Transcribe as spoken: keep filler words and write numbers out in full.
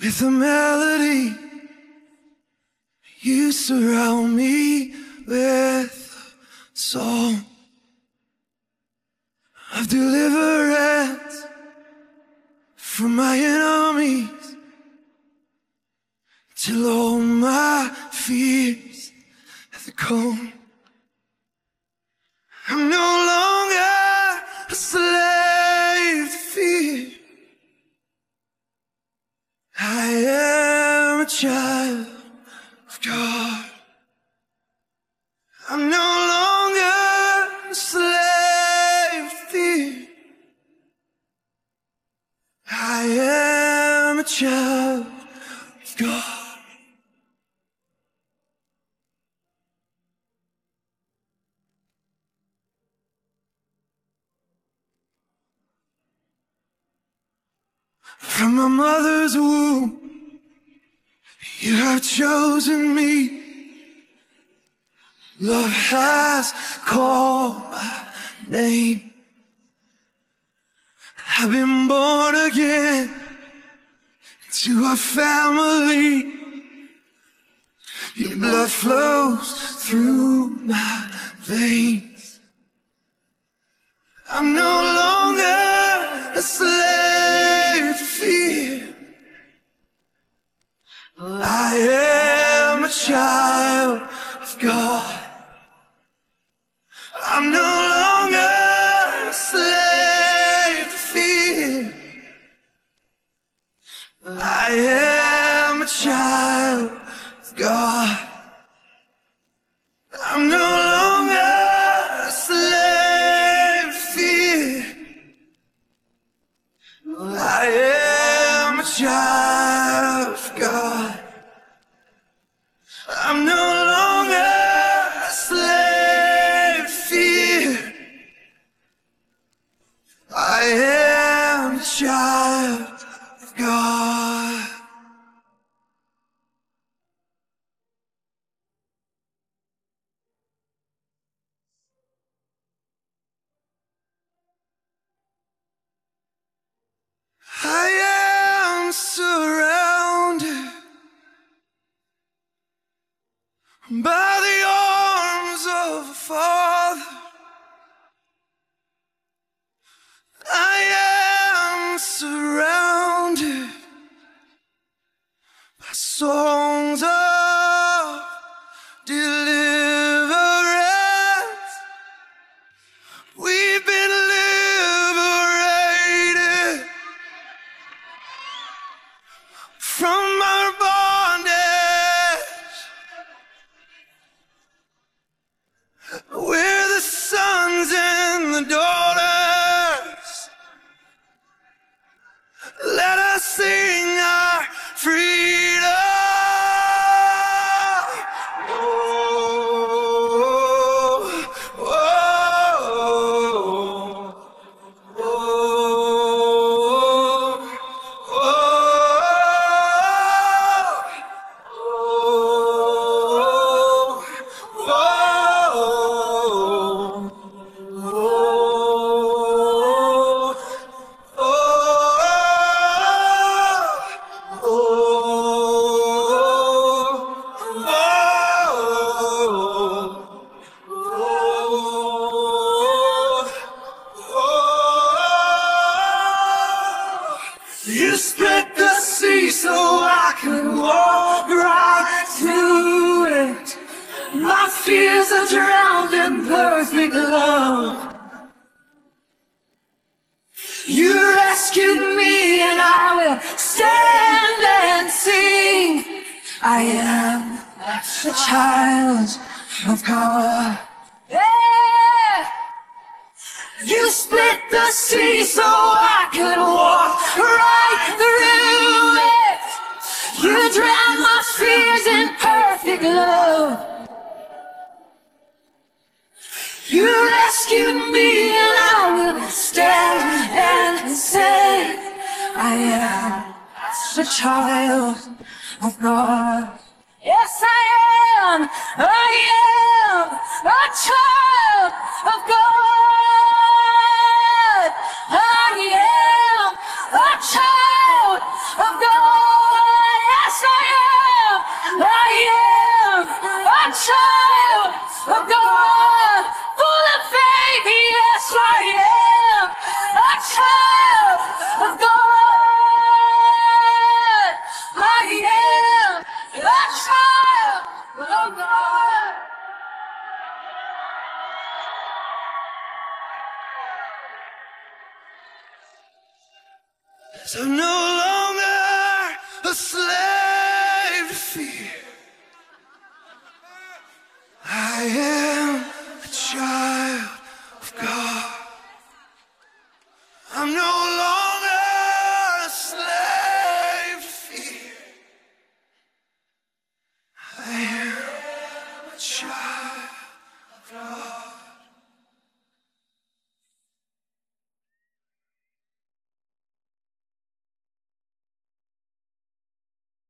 with a melody. You surround me with a song of deliverance from my enemies, till all my fears have gone. I'm no longer a slave to fear. I am a child of God. I'm no longer a slave to fear. I am a child of God. From my mother's womb, you have chosen me. Love has called my name. I've been born again into a family. Your blood flows through my veins. I'm no longer a slave to fear. I am a child of God. I'm no longer a slave to fear. I am a child of God. I'm no longer a slave to fear. I am a child of God. I'm no longer a slave to fear. I am a child of God. I am surrounded by the arms of a Father. I am surrounded by songs of deliverance. We've been liberated from our bondage. We're the sons and the daughters. Let us sing our freedom. Oh, oh, oh, oh, you split the sea so I could walk right through it. My fears are drowned in perfect love. You rescued me and I will stand and sing. I am a child of God. Yeah. You split the sea so I could walk right through it. You drowned my fears in perfect love. You rescued me and I will stand and say I am a child of God. Yes, I am. I am a child of God. I am a child of God. 'Cause I'm no longer a slave to fear. I am a child of God. I'm no